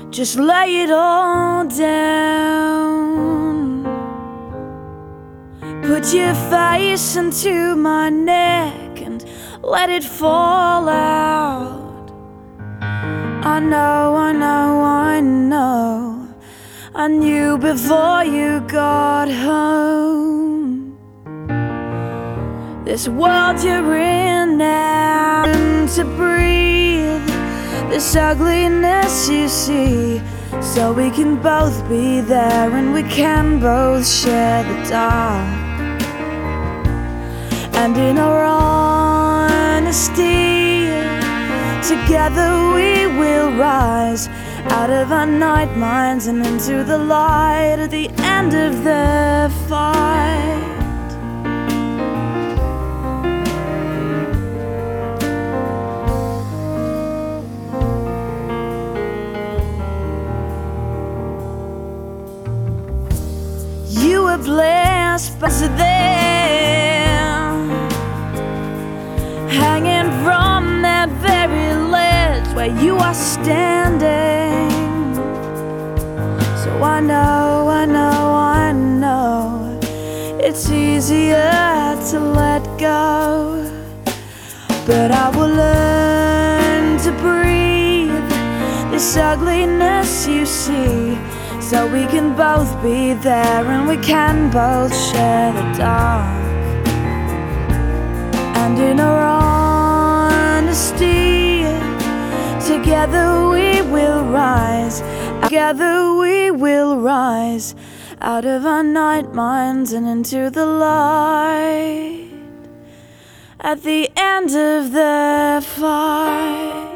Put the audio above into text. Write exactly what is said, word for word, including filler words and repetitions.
just lay it all down. Put your face into my neck and let it fall out. I know, I know, I know, I knew before you got home. This world you're in now, to breathe this ugliness you see, so we can both be there and we can both share the dark. And in our honesty, together we will rise out of our night minds and into the light at the end of the fight. You were blessed by there, hanging from that very ledge where you are standing. So I know, I know, I know, it's easier to let go, but I will learn to breathe this ugliness you see, so we can both be there and we can both share the dark. And in our honesty, together we will rise, together we will rise out of our night minds and into the light at the end of the fight.